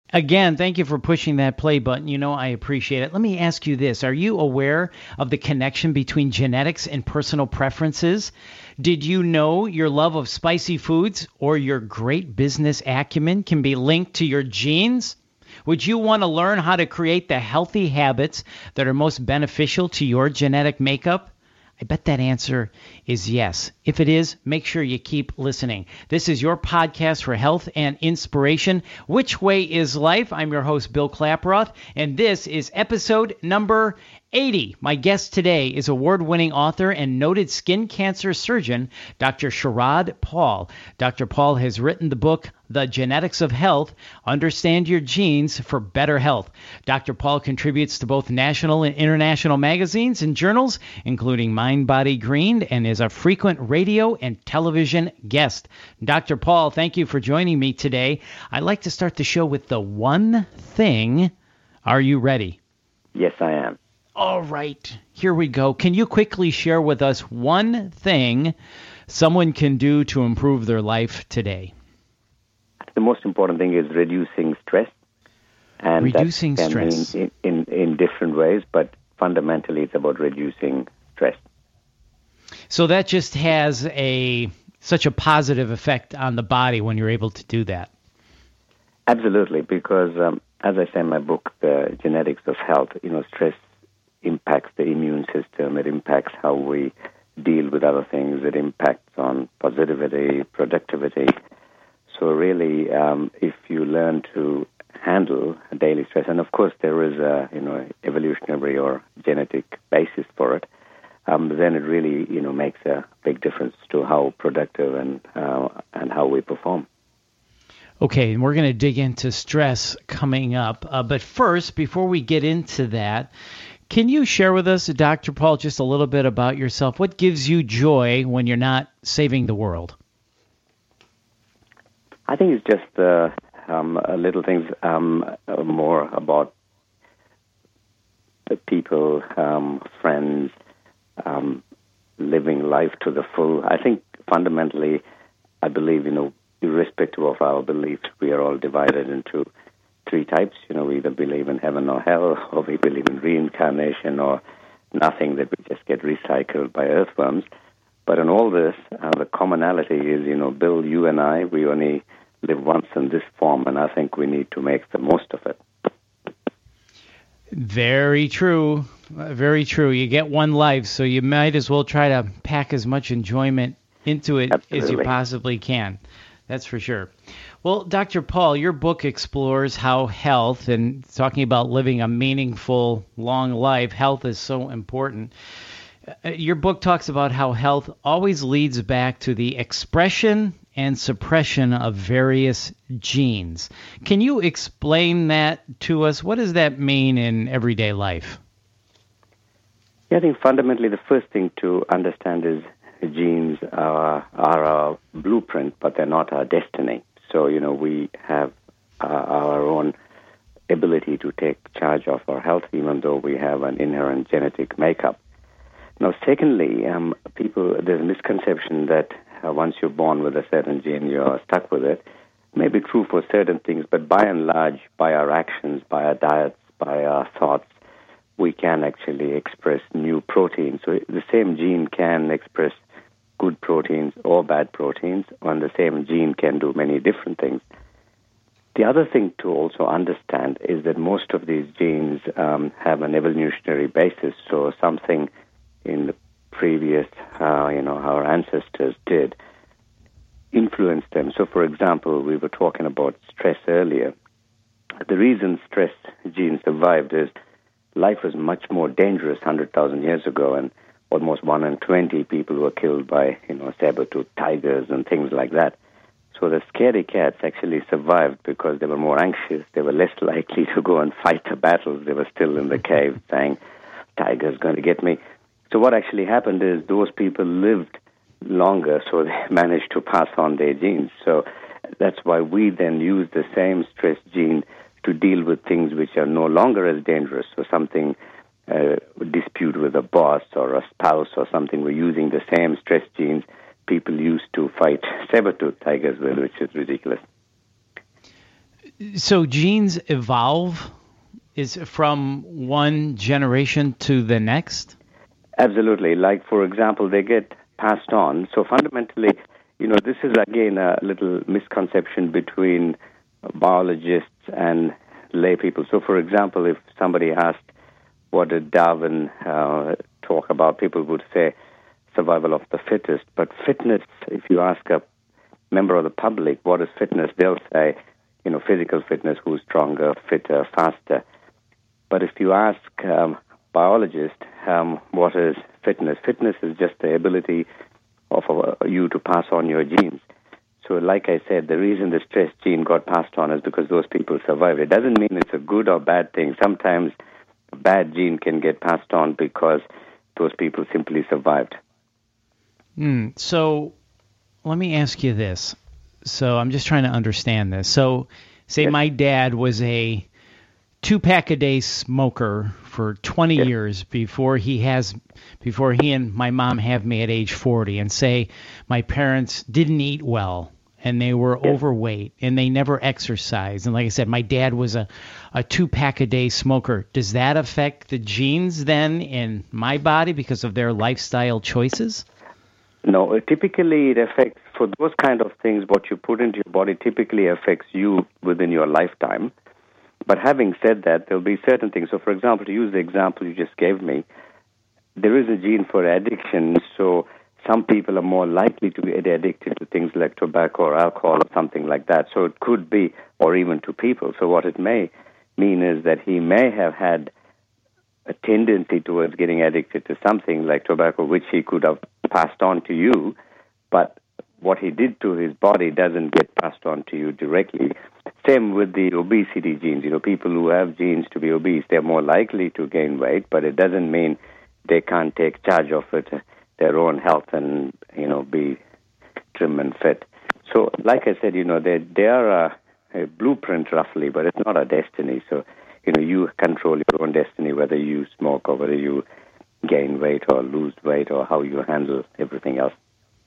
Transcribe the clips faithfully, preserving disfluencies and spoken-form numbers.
Again, thank you for pushing that play button. You know, I appreciate it. Let me ask you this. Are you aware of the connection between genetics and personal preferences? Did you know your love of spicy foods or your great business acumen can be linked to your genes? Would you want to learn how to create the healthy habits that are most beneficial to your genetic makeup? I bet that answer is yes. If it is, make sure you keep listening. This is your podcast for health and inspiration. Which Way is Life? I'm your host, Bill Klaproth, and this is episode number eighty. My guest today is award-winning author and noted skin cancer surgeon, Doctor Sharad Paul. Doctor Paul has written the book, The Genetics of Health, Understand Your Genes for Better Health. Doctor Paul contributes to both national and international magazines and journals, including Mind Body Green, and is a frequent radio and television guest. Doctor Paul, thank you for joining me today. I'd like to start the show with the one thing. Are you ready? Yes, I am. All right, here we go. Can you quickly share with us one thing someone can do to improve their life today? The most important thing is reducing stress. And reducing that can stress. mean in, in, in different ways, but fundamentally it's about reducing stress. So that just has a such a positive effect on the body when you're able to do that. Absolutely, because um, as I say in my book, The Genetics of Health, you know, stress impacts the immune system. It impacts how we deal with other things. It impacts on positivity, productivity. So really, um, if you learn to handle daily stress, and of course there is a you know evolutionary or genetic basis for it, um, then it really you know makes a big difference to how productive and uh, and how we perform. Okay, and we're going to dig into stress coming up. Uh, but first, before we get into that, can you share with us, Doctor Paul, just a little bit about yourself? What gives you joy when you're not saving the world? I think it's just uh, um, little things um, uh, more about the people, um, friends, um, living life to the full. I think fundamentally, I believe, you know, irrespective of our beliefs, we are all divided into three types. You know, we either believe in heaven or hell, or we believe in reincarnation, or nothing, that we just get recycled by earthworms. But in all this, uh, the commonality is, you know, Bill, you and I, we only live once in this form, and I think we need to make the most of it. Very true. Very true. You get one life, so you might as well try to pack as much enjoyment into it Absolutely. as you possibly can. That's for sure. Well, Doctor Paul, your book explores how health, and talking about living a meaningful, long life, health is so important. Your book talks about how health always leads back to the expression and suppression of various genes. Can you explain that to us? What does that mean in everyday life? Yeah, I think fundamentally the first thing to understand is genes are, are our blueprint, but they're not our destiny. So, you know, we have uh, our own ability to take charge of our health, even though we have an inherent genetic makeup. Now, secondly, um, people, there's a misconception that uh, once you're born with a certain gene, you're stuck with it. May be true for certain things, but by and large, by our actions, by our diets, by our thoughts, we can actually express new proteins. So the same gene can express good proteins or bad proteins, and the same gene can do many different things. The other thing to also understand is that most of these genes um, have an evolutionary basis, so something in the previous, uh, you know, our ancestors did influence them. So, for example, we were talking about stress earlier. The reason stress genes survived is life was much more dangerous one hundred thousand years ago, and almost one in twenty people were killed by, you know, saber-toothed tigers and things like that. So the scaredy cats actually survived because they were more anxious. They were less likely to go and fight the battles. They were still in the cave saying, tiger's going to get me. So what actually happened is those people lived longer, so they managed to pass on their genes. So that's why we then use the same stress gene to deal with things which are no longer as dangerous. So something, uh, dispute with a boss or a spouse or something, we're using the same stress genes people used to fight saber-toothed tigers with, which is ridiculous. So genes evolve is from one generation to the next? Absolutely. Like, for example, they get passed on. So fundamentally, you know, this is, again, a little misconception between biologists and lay people. So, for example, if somebody asked, what did Darwin uh, talk about, people would say survival of the fittest. But fitness, if you ask a member of the public, what is fitness, they'll say, you know, physical fitness, who's stronger, fitter, faster. But if you ask um, biologist, um, what is fitness? Fitness is just the ability of uh, you to pass on your genes. So like I said, the reason the stress gene got passed on is because those people survived. It doesn't mean it's a good or bad thing. Sometimes a bad gene can get passed on because those people simply survived. Mm, so let me ask you this. So I'm just trying to understand this. So say yes. My dad was a two-pack-a-day smoker for twenty yes. years before he has, before he and my mom have me at age forty, and say my parents didn't eat well and they were yes. overweight and they never exercised. And like I said, my dad was a, a two-pack-a-day smoker. Does that affect the genes then in my body because of their lifestyle choices? No, typically it affects, for those kind of things, what you put into your body typically affects you within your lifetime. But having said that, there'll be certain things. So, for example, to use the example you just gave me, there is a gene for addiction, so some people are more likely to get addicted to things like tobacco or alcohol or something like that. So it could be, or even to people. So what it may mean is that he may have had a tendency towards getting addicted to something like tobacco, which he could have passed on to you, but what he did to his body doesn't get passed on to you directly. Same with the obesity genes. You know, people who have genes to be obese, they're more likely to gain weight, but it doesn't mean they can't take charge of it, their own health, and, you know, be trim and fit. So, like I said, you know, they, they are a, a blueprint roughly, but it's not a destiny. So, you know, you control your own destiny, whether you smoke or whether you gain weight or lose weight or how you handle everything else.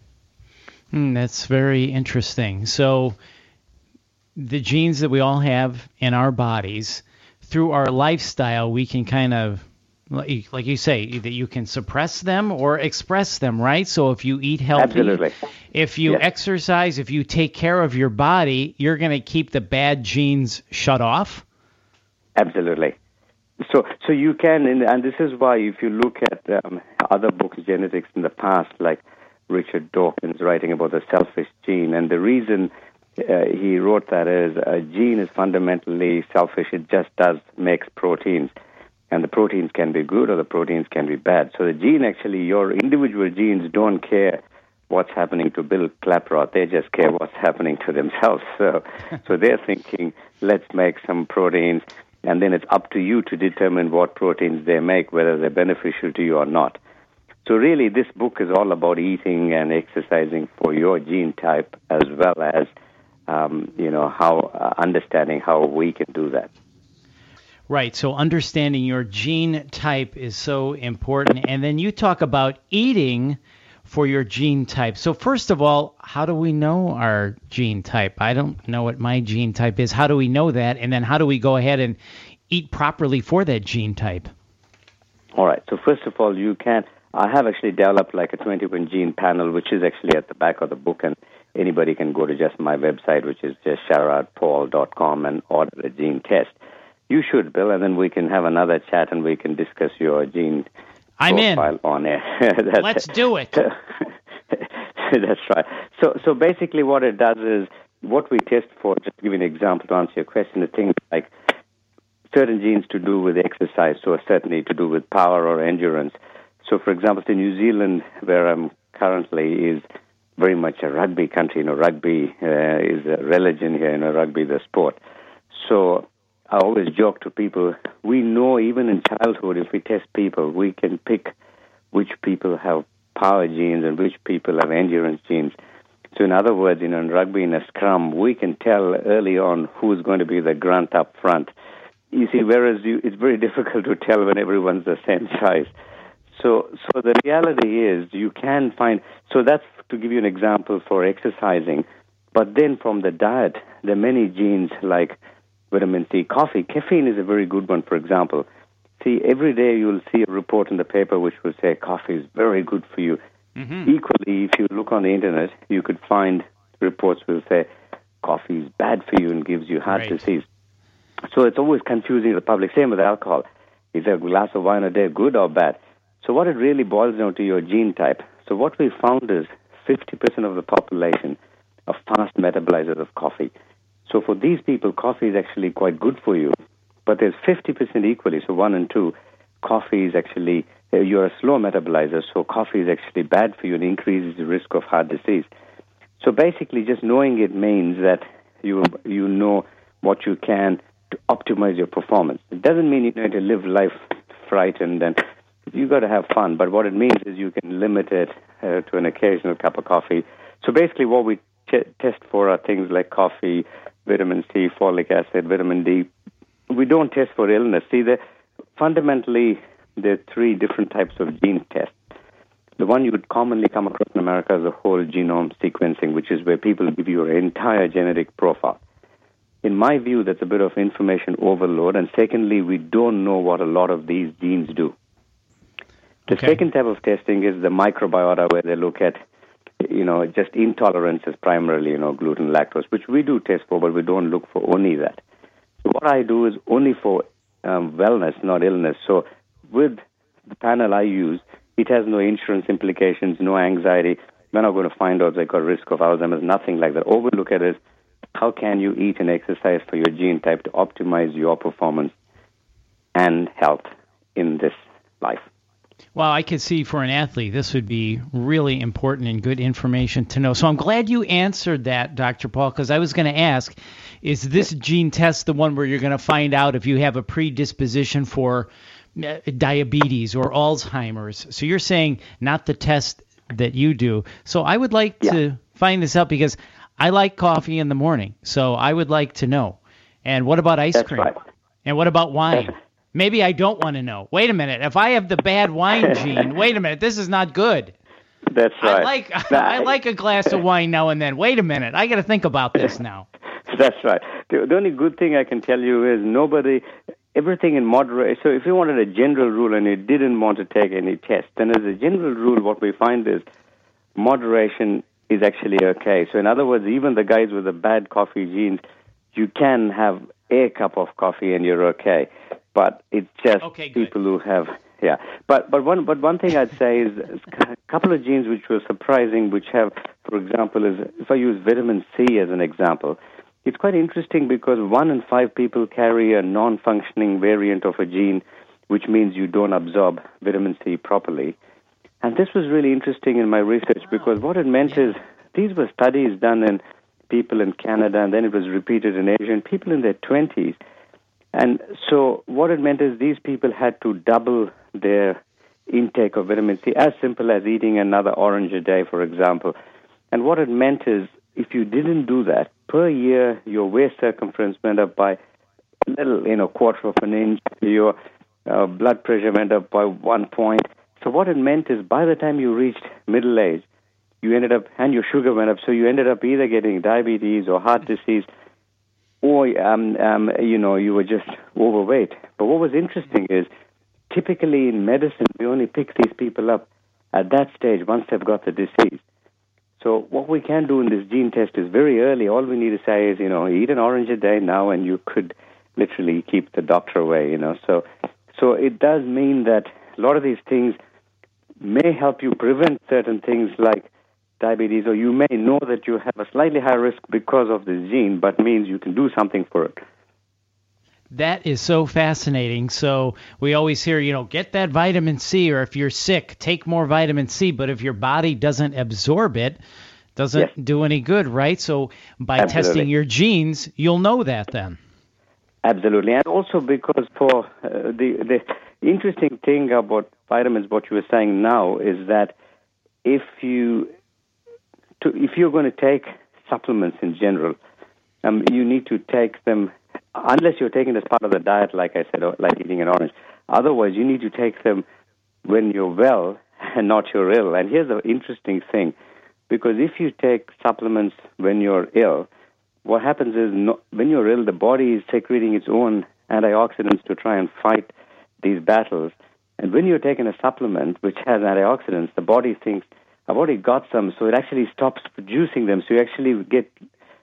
Mm, that's very interesting. So the genes that we all have in our bodies, through our lifestyle, we can kind of, like you say, that you can suppress them or express them, right? So if you eat healthy, Absolutely. if you yes. exercise, if you take care of your body, you're going to keep the bad genes shut off? Absolutely. So so you can, and this is why if you look at um, other books, genetics in the past, like Richard Dawkins writing about the selfish gene, and the reason uh, he wrote that is a gene is fundamentally selfish. It just does makes proteins, and the proteins can be good or the proteins can be bad. So the gene, actually, your individual genes don't care what's happening to Bill Klaproth. They just care what's happening to themselves. So, so they're thinking, let's make some proteins, and then it's up to you to determine what proteins they make, whether they're beneficial to you or not. So really, this book is all about eating and exercising for your gene type, as well as, um, you know, how uh, understanding how we can do that. Right. So understanding your gene type is so important. And then you talk about eating for your gene type. So first of all, how do we know our gene type? I don't know what my gene type is. How do we know that? And then how do we go ahead and eat properly for that gene type? All right. So first of all, you can... I have actually developed like a twenty-one gene panel, which is actually at the back of the book, and anybody can go to just my website, which is just sharad paul dot com, and order a gene test. You should, Bill, and then we can have another chat and we can discuss your gene I'm profile in. on air. Let's do it. That's right. So, so basically what it does is, what we test for, just to give you an example to answer your question, is things like certain genes to do with exercise, so certainly to do with power or endurance. So, for example, in New Zealand, where I'm currently, is very much a rugby country. You know, rugby uh, is a religion here, you know, rugby, the sport. So I always joke to people, we know even in childhood, if we test people, we can pick which people have power genes and which people have endurance genes. So in other words, you know, in rugby, in a scrum, we can tell early on who's going to be the grunt up front. You see, whereas you, it's very difficult to tell when everyone's the same size. So, so the reality is you can find, so that's to give you an example for exercising, but then from the diet, there are many genes like vitamin C. Coffee, caffeine is a very good one, for example. See, every day you'll see a report in the paper which will say coffee is very good for you. Mm-hmm. Equally, if you look on the internet, you could find reports which will say coffee is bad for you and gives you heart right. disease. So it's always confusing to the public. Same with alcohol. Is a glass of wine a day good or bad? So what it really boils down to your gene type. So what we found is fifty percent of the population are fast metabolizers of coffee. So for these people, coffee is actually quite good for you. But there's fifty percent equally, so one and two, coffee is actually, uh, you're a slow metabolizer, so coffee is actually bad for you and increases the risk of heart disease. So basically just knowing it means that you you know what you can to optimize your performance. It doesn't mean you need to live life frightened and you got to have fun, but what it means is you can limit it uh, to an occasional cup of coffee. So basically what we t- test for are things like coffee, vitamin C, folic acid, vitamin D. We don't test for illness. See, the, fundamentally, there are three different types of gene tests. The one you would commonly come across in America is the whole genome sequencing, which is where people give you your entire genetic profile. In my view, that's a bit of information overload. And secondly, we don't know what a lot of these genes do. The okay. second type of testing is the microbiota, where they look at, you know, just intolerances primarily, you know, gluten, lactose, which we do test for, but we don't look for only that. So what I do is only for um, wellness, not illness. So with the panel I use, it has no insurance implications, no anxiety. We're not going to find out like a risk of Alzheimer's, nothing like that. All we look at is how can you eat and exercise for your gene type to optimize your performance and health in this life. Well, I could see for an athlete, this would be really important and good information to know. So I'm glad you answered that, Doctor Paul, because I was going to ask, is this gene test the one where you're going to find out if you have a predisposition for diabetes or Alzheimer's? So you're saying not the test that you do. So I would like yeah. to find this out because I like coffee in the morning. So I would like to know. And what about ice That's cream? Right. And what about wine? Maybe I don't want to know. Wait a minute. If I have the bad wine gene, wait a minute. This is not good. That's right. I like I like a glass of wine now and then. Wait a minute. I got to think about this now. That's right. The, the only good thing I can tell you is nobody, everything in moderation. So if you wanted a general rule and you didn't want to take any test, then as a general rule, what we find is moderation is actually okay. So in other words, even the guys with the bad coffee genes, you can have a cup of coffee and you're okay. But it's just okay, people who have, yeah. But but one but one thing I'd say is a couple of genes which were surprising, which have, for example, is if I use vitamin C as an example, it's quite interesting because one in five people carry a non-functioning variant of a gene, which means you don't absorb vitamin C properly. And this was really interesting in my research because what it meant is these were studies done in people in Canada, and then it was repeated in Asia, and people in their twenties. And so what it meant is these people had to double their intake of vitamin C, as simple as eating another orange a day, for example. And what it meant is if you didn't do that, per year your waist circumference went up by a little, you know, quarter of an inch, your uh, blood pressure went up by one point. So what it meant is by the time you reached middle age, you ended up, and your sugar went up, so you ended up either getting diabetes or heart disease, or, um, um, you know, you were just overweight. But what was interesting is, typically in medicine, we only pick these people up at that stage once they've got the disease. So what we can do in this gene test is very early. All we need to say is, you know, eat an orange a day now, and you could literally keep the doctor away, you know. So, so it does mean that a lot of these things may help you prevent certain things like diabetes, or you may know that you have a slightly higher risk because of this gene, but means you can do something for it. That is so fascinating. So we always hear, you know, get that vitamin C, or if you're sick, take more vitamin C. But if your body doesn't absorb it, doesn't yes. do any good, right? So by Absolutely. testing your genes, you'll know that then. Absolutely. And also because for uh, the, the interesting thing about vitamins, what you were saying now, is that if you To, if you're going to take supplements in general, um, you need to take them, unless you're taking as part of the diet, like I said, or like eating an orange. Otherwise, you need to take them when you're well and not you're ill. And here's the interesting thing, because if you take supplements when you're ill, what happens is no, when you're ill, the body is secreting its own antioxidants to try and fight these battles. And when you're taking a supplement which has antioxidants, the body thinks, I've already got some, so it actually stops producing them. So you actually get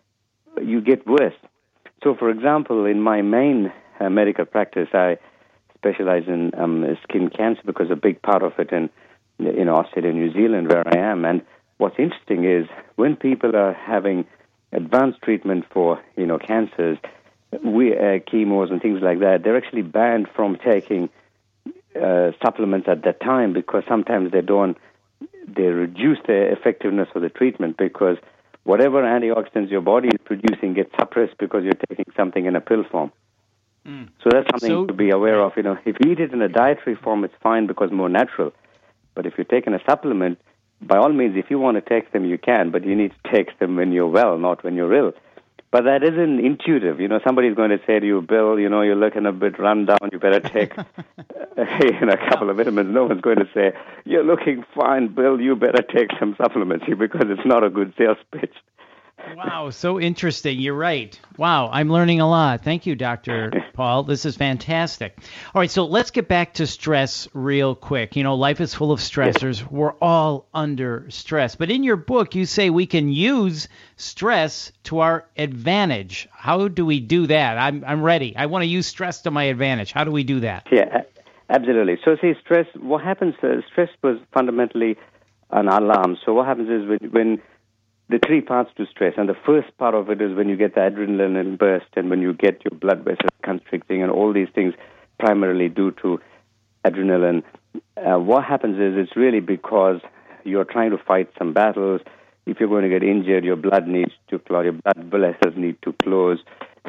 you get worse. So, for example, in my main uh, medical practice, I specialize in um, skin cancer because a big part of it in in Australia and New Zealand, where I am. And what's interesting is when people are having advanced treatment for you know cancers, we uh, chemos and things like that, they're actually banned from taking uh, supplements at that time because sometimes they don't they reduce the effectiveness of the treatment because whatever antioxidants your body is producing gets suppressed because you're taking something in a pill form. Mm. So that's something so, to be aware of. You know, if you eat it in a dietary form, it's fine because more natural. But if you're taking a supplement, by all means, if you want to take them, you can, but you need to take them when you're well, not when you're ill. But that isn't intuitive. You know, somebody's going to say to you, Bill, you know, you're looking a bit run down. You better take you know, a couple of vitamins. No one's going to say, you're looking fine, Bill. You better take some supplements because it's not a good sales pitch. Wow, so interesting. You're right. Wow, I'm learning a lot. Thank you, Doctor Paul. This is fantastic. All right, so let's get back to stress real quick. You know, life is full of stressors. Yes. We're all under stress. But in your book, you say we can use stress to our advantage. How do we do that? I'm I'm ready. I want to use stress to my advantage. How do we do that? Yeah, absolutely. So, see, stress, what happens, uh, stress was fundamentally an alarm. So what happens is when, when the three parts to stress, and the first part of it is when you get the adrenaline burst and when you get your blood vessels constricting and all these things primarily due to adrenaline. Uh, what happens is it's really because you're trying to fight some battles. If you're going to get injured, your blood needs to clot, your blood vessels need to close.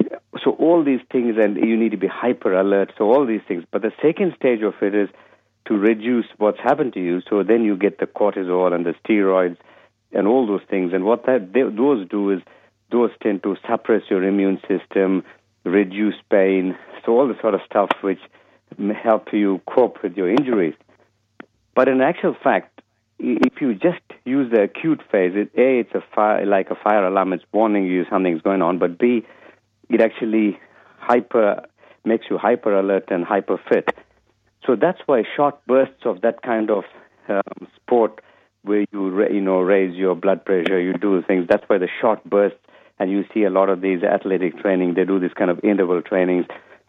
So all these things, and you need to be hyper alert, so all these things. But the second stage of it is to reduce what's happened to you, so then you get the cortisol and the steroids and all those things. And what that they, those do is those tend to suppress your immune system, reduce pain, so all the sort of stuff which help you cope with your injuries. But in actual fact, if you just use the acute phase, it, A, it's a fire, like a fire alarm, it's warning you something's going on, but B, it actually hyper makes you hyper alert and hyper fit. So that's why short bursts of that kind of um, sport where you you know raise your blood pressure, you do things. That's why the short bursts, and you see a lot of these athletic training. They do this kind of interval trainings.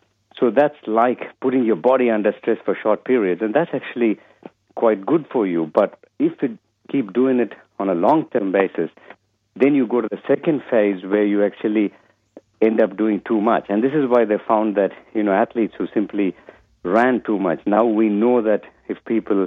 So that's like putting your body under stress for short periods, and that's actually quite good for you. But if you keep doing it on a long-term basis, then you go to the second phase where you actually end up doing too much. And this is why they found that you know athletes who simply ran too much. Now we know that if people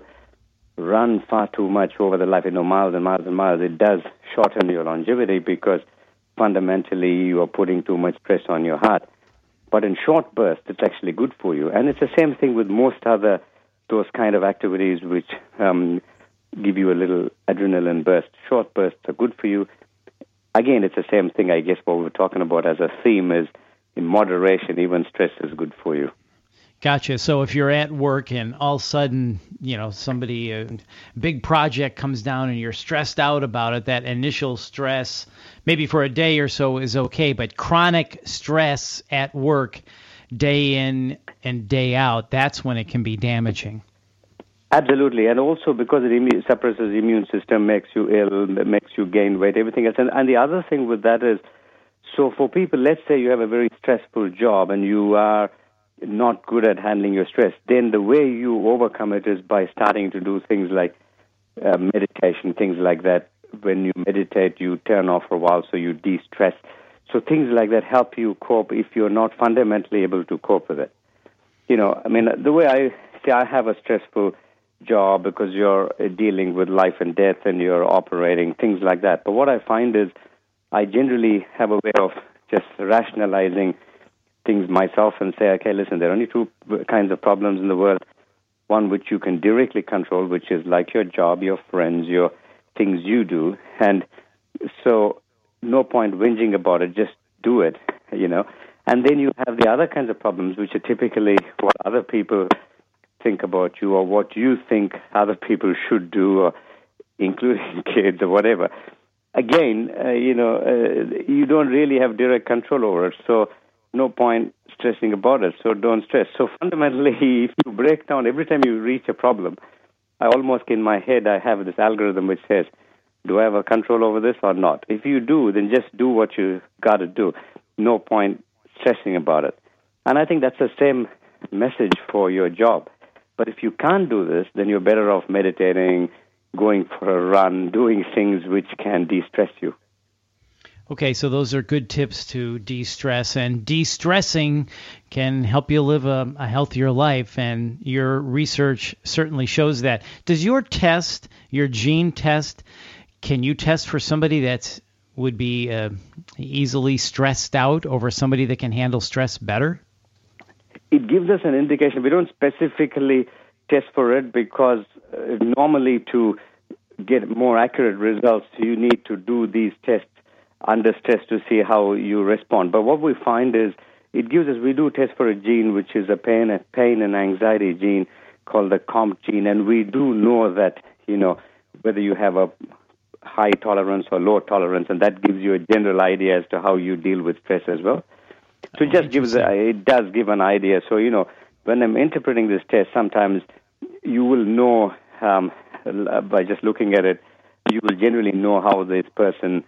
run far too much over the life, you know, miles and miles and miles, it does shorten your longevity because fundamentally you are putting too much stress on your heart. But in short bursts, it's actually good for you. And it's the same thing with most other, those kind of activities which um, give you a little adrenaline burst. Short bursts are good for you. Again, it's the same thing, I guess, what we're talking about as a theme is in moderation, even stress is good for you. Gotcha. So if you're at work and all of a sudden, you know, somebody, a big project comes down and you're stressed out about it, that initial stress, maybe for a day or so is okay, but chronic stress at work, day in and day out, that's when it can be damaging. Absolutely. And also because it immune, suppresses the immune system, makes you ill, makes you gain weight, everything else. And, and the other thing with that is, so for people, let's say you have a very stressful job and you are not good at handling your stress, then the way you overcome it is by starting to do things like uh, meditation, things like that. When you meditate, you turn off for a while so you de-stress. So things like that help you cope if you're not fundamentally able to cope with it. You know, I mean, the way I say I have a stressful job because you're dealing with life and death and you're operating, things like that. But what I find is I generally have a way of just rationalizing things myself and say, okay, listen, there are only two kinds of problems in the world. One which you can directly control, which is like your job, your friends, your things you do. And so no point whinging about it, just do it, you know. And then you have the other kinds of problems, which are typically what other people think about you or what you think other people should do, or including kids or whatever. again, uh, you know, uh, you don't really have direct control over it. So no point stressing about it. So don't stress. So fundamentally, if you break down, every time you reach a problem, I almost in my head, I have this algorithm which says, do I have a control over this or not? If you do, then just do what you got to do. No point stressing about it. And I think that's the same message for your job. But if you can't do this, then you're better off meditating, going for a run, doing things which can de-stress you. Okay, so those are good tips to de-stress, and de-stressing can help you live a, a healthier life, and your research certainly shows that. Does your test, your gene test, can you test for somebody that would be uh, easily stressed out over somebody that can handle stress better? It gives us an indication. We don't specifically test for it because uh, normally to get more accurate results, you need to do these tests under stress to see how you respond. But what we find is it gives us, we do test for a gene which is a pain, pain and anxiety gene called the C O M P gene, and we do know that, you know, whether you have a high tolerance or low tolerance, and that gives you a general idea as to how you deal with stress as well. So it just gives, a, it does give an idea. So, you know, when I'm interpreting this test, sometimes you will know um, by just looking at it, you will generally know how this person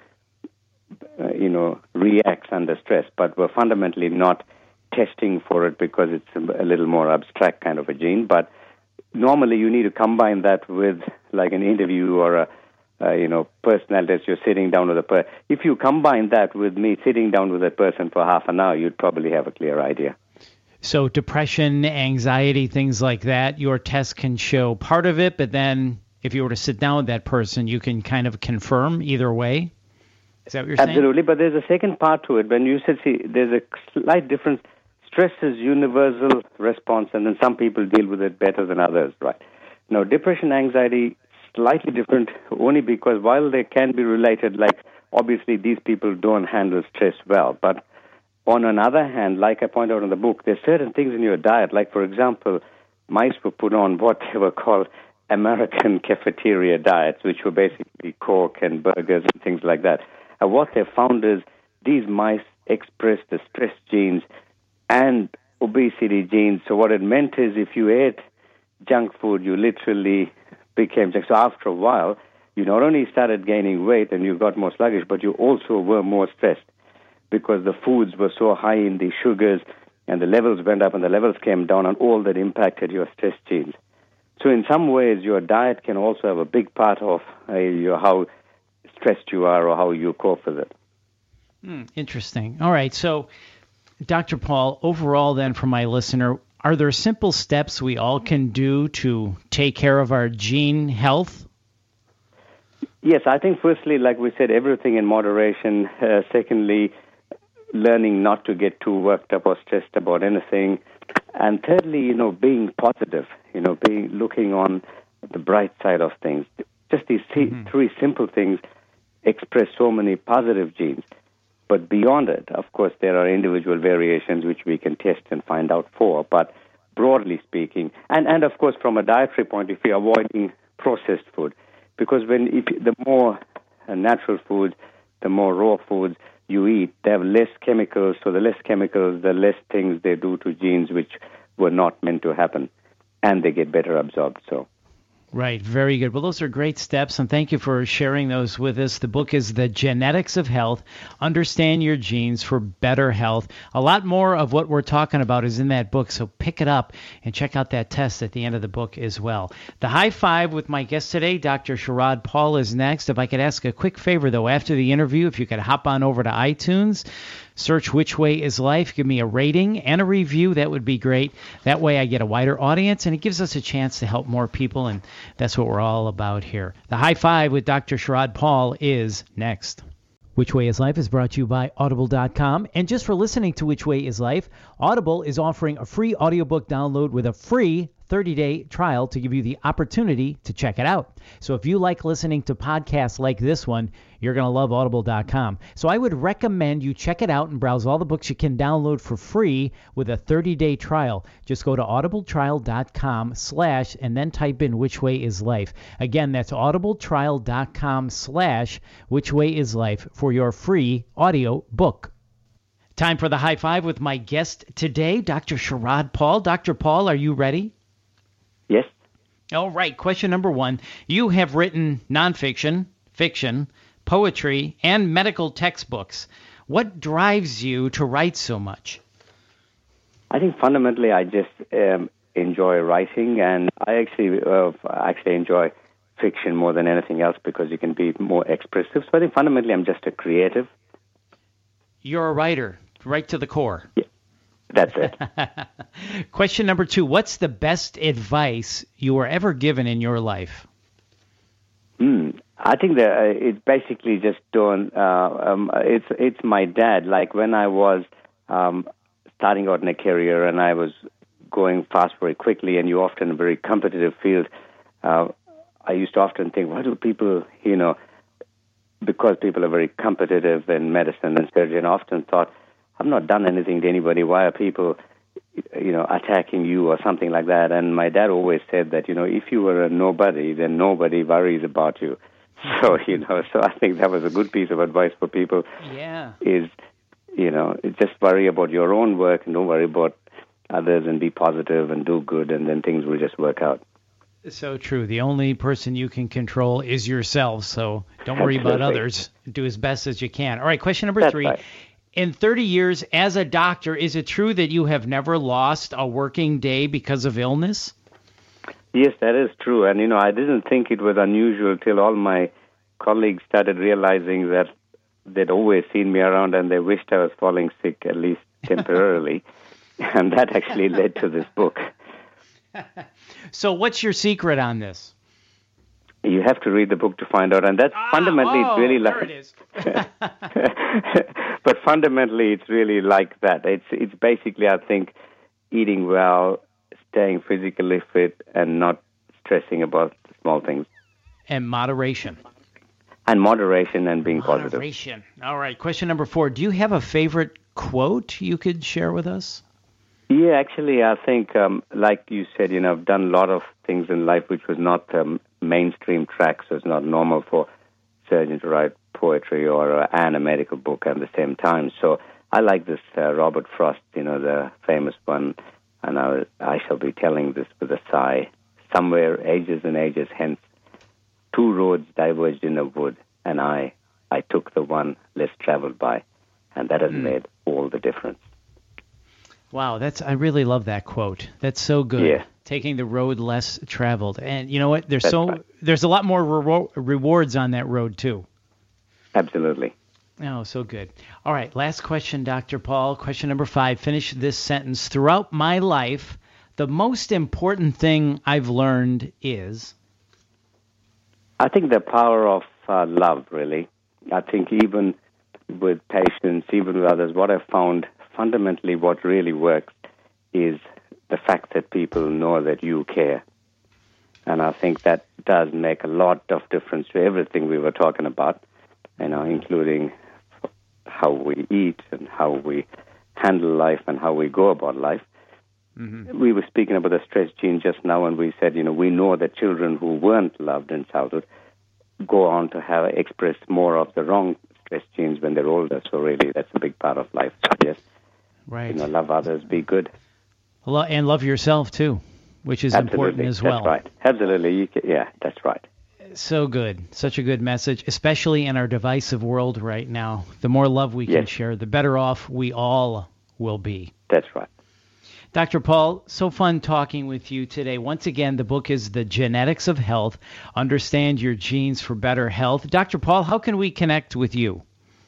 Uh, you know, reacts under stress, but we're fundamentally not testing for it because it's a, a little more abstract kind of a gene. But normally you need to combine that with like an interview or a, uh, you know, personal test. You're sitting down with a person. If you combine that with me sitting down with a person for half an hour, you'd probably have a clear idea. So depression, anxiety, things like that, your test can show part of it, but then if you were to sit down with that person, you can kind of confirm either way? Is that what you're saying? Absolutely, but there's a second part to it. When you said, see, there's a slight difference. Stress is universal response, and then some people deal with it better than others, right? Now, depression, anxiety, slightly different, only because while they can be related, like obviously these people don't handle stress well. But on another hand, like I point out in the book, there's certain things in your diet, like for example, mice were put on what they were called American cafeteria diets, which were basically Coke and burgers and things like that. And what they found is these mice express the stress genes and obesity genes. So what it meant is if you ate junk food, you literally became junk. So after a while, you not only started gaining weight and you got more sluggish, but you also were more stressed because the foods were so high in the sugars and the levels went up and the levels came down, and all that impacted your stress genes. So in some ways, your diet can also have a big part of uh, your, how stressed you are or how you cope with it. Hmm, interesting. All right. So, Doctor Paul, overall then for my listener, are there simple steps we all can do to take care of our gene health? Yes, I think firstly, like we said, everything in moderation. Uh, secondly, learning not to get too worked up or stressed about anything. And thirdly, you know, being positive, you know, being looking on the bright side of things. Just these th- mm-hmm. three simple things express so many positive genes. But beyond it, of course, there are individual variations which we can test and find out for. But broadly speaking, and, and of course, from a dietary point of view, avoiding processed food. Because when if the more uh, natural foods, the more raw foods you eat, they have less chemicals. So the less chemicals, the less things they do to genes which were not meant to happen. And they get better absorbed. So. Right. Very good. Well, those are great steps, and thank you for sharing those with us. The book is The Genetics of Health, Understand Your Genes for Better Health. A lot more of what we're talking about is in that book, so pick it up and check out that test at the end of the book as well. The High Five with my guest today, Doctor Sharad Paul, is next. If I could ask a quick favor, though, after the interview, if you could hop on over to iTunes, search Which Way is Life, give me a rating and a review. That would be great. That way I get a wider audience, and it gives us a chance to help more people, and that's what we're all about here. The High Five with Doctor Sharad Paul is next. Which Way is Life is brought to you by Audible dot com. And just for listening to Which Way is Life, Audible is offering a free audiobook download with a free thirty-day trial to give you the opportunity to check it out. So if you like listening to podcasts like this one, you're going to love audible dot com. So I would recommend you check it out and browse all the books you can download for free with a thirty-day trial. Just go to audible trial dot com slash and then type in Which Way Is Life. Again, that's audible trial dot com slash Which Way Is Life for your free audio book. Time for the high five with my guest today, Doctor Sharad Paul. Doctor Paul, are you ready? Yes. All right. Question number one. You have written nonfiction, fiction, poetry, and medical textbooks. What drives you to write so much? I think fundamentally I just um, enjoy writing, and I actually uh, actually enjoy fiction more than anything else because you can be more expressive. So I think fundamentally I'm just a creative. You're a writer, right to the core. Yeah, that's it. Question number two. What's the best advice you were ever given in your life? Hmm. I think that uh, it's basically just don't. Uh, um, it's it's my dad. Like when I was um, starting out in a career and I was going fast very quickly, and you're often in a very competitive field. Uh, I used to often think, why do people, you know, because people are very competitive in medicine and surgery, and I often thought, I've not done anything to anybody. Why are people, you know, attacking you or something like that? And my dad always said that, you know, if you were a nobody, then nobody worries about you. So, you know, so I think that was a good piece of advice for people. Yeah. Is, you know, just worry about your own work and don't worry about others and be positive and do good, and then things will just work out. So true. The only person you can control is yourself, so don't worry Absolutely. about others. Do as best as you can. All right, question number That's three. right. In thirty years as a doctor, is it true that you have never lost a working day because of illness? Yes, that is true. And, you know, I didn't think it was unusual till all my colleagues started realizing that they'd always seen me around and they wished I was falling sick, at least temporarily. And that actually led to this book. So what's your secret on this? You have to read the book to find out. And that's Ah, fundamentally, oh, it's really there like... it is. But fundamentally, it's really like that. It's it's basically, I think, eating well, staying physically fit, and not stressing about small things. And moderation. And moderation and being positive. Moderation. All right, question number four. Do you have a favorite quote you could share with us? Yeah, actually, I think, um, like you said, you know, I've done a lot of things in life which was not um, mainstream track, so it's not normal for surgeon to write poetry or uh, and a medical book at the same time. So I like this uh, Robert Frost, you know, the famous one, and I, I shall be telling this with a sigh. Somewhere, ages and ages hence, two roads diverged in a wood, and I, I took the one less traveled by, and that has mm. made all the difference. Wow, that's I really love that quote. That's so good. Yeah. Taking the road less traveled, and you know what? There's That's so right. there's a lot more re- rewards on that road too. Absolutely. Oh, so good. All right, last question, Doctor Paul. Question number five. Finish this sentence. Throughout my life, the most important thing I've learned is. I think the power of uh, love, really. I think even with patients, even with others, what I've found fundamentally what really works is the fact that people know that you care. And I think that does make a lot of difference to everything we were talking about, you know, including how we eat and how we handle life and how we go about life. Mm-hmm. We were speaking about the stress gene just now, and we said, you know, we know that children who weren't loved in childhood go on to have express more of the wrong stress genes when they're older. So really, that's a big part of life. So yes, right. You know, love others, be good, Lo- and love yourself too, which is Absolutely. important as well. That's right. Absolutely, you can, yeah, that's right. So good, such a good message, especially in our divisive world right now. The more love we can Yes. share, the better off we all will be. That's right. Doctor Paul, so fun talking with you today. Once again, the book is The Genetics of Health, Understand Your Genes for Better Health. Doctor Paul, how can we connect with you?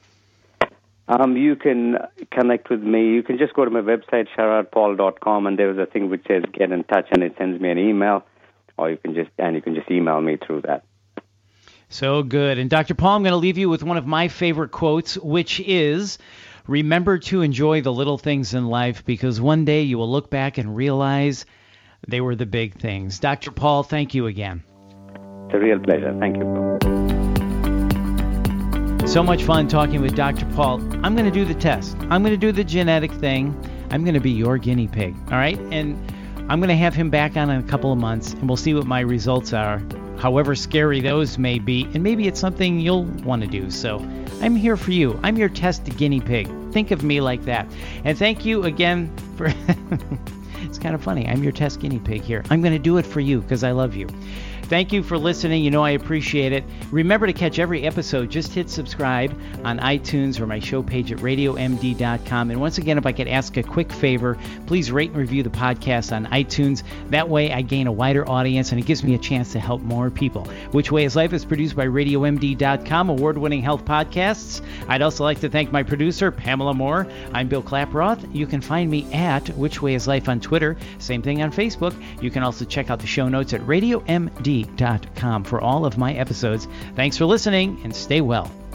Um, you can connect with me. You can just go to my website, sharad paul dot com, and there's a thing which says get in touch, and it sends me an email, or you can just and you can just email me through that. So good. And Doctor Paul, I'm going to leave you with one of my favorite quotes, which is, remember to enjoy the little things in life, because one day you will look back and realize They were the big things. Doctor Paul, thank you again. It's a real pleasure. Thank you. So much fun talking with Doctor Paul. I'm going to do the test. I'm going to do the genetic thing. I'm going to be your guinea pig, all right? And I'm going to have him back on in a couple of months, and we'll see what my results are, however scary those may be. And maybe it's something you'll want to do. So I'm here for you. I'm your test guinea pig. Think of me like that. And thank you again for... It's kind of funny. I'm your test guinea pig here. I'm going to do it for you because I love you. Thank you for listening. You know I appreciate it. Remember to catch every episode. Just hit subscribe on iTunes or my show page at radio m d dot com. And once again, if I could ask a quick favor, please rate and review the podcast on iTunes. That way I gain a wider audience and it gives me a chance to help more people. Which Way is Life is produced by radio m d dot com, award-winning health podcasts. I'd also like to thank my producer, Pamela Moore. I'm Bill Klaproth. You can find me at Which Way is Life on Twitter. Same thing on Facebook. You can also check out the show notes at radio m d dot com for all of my episodes. Thanks for listening and stay well.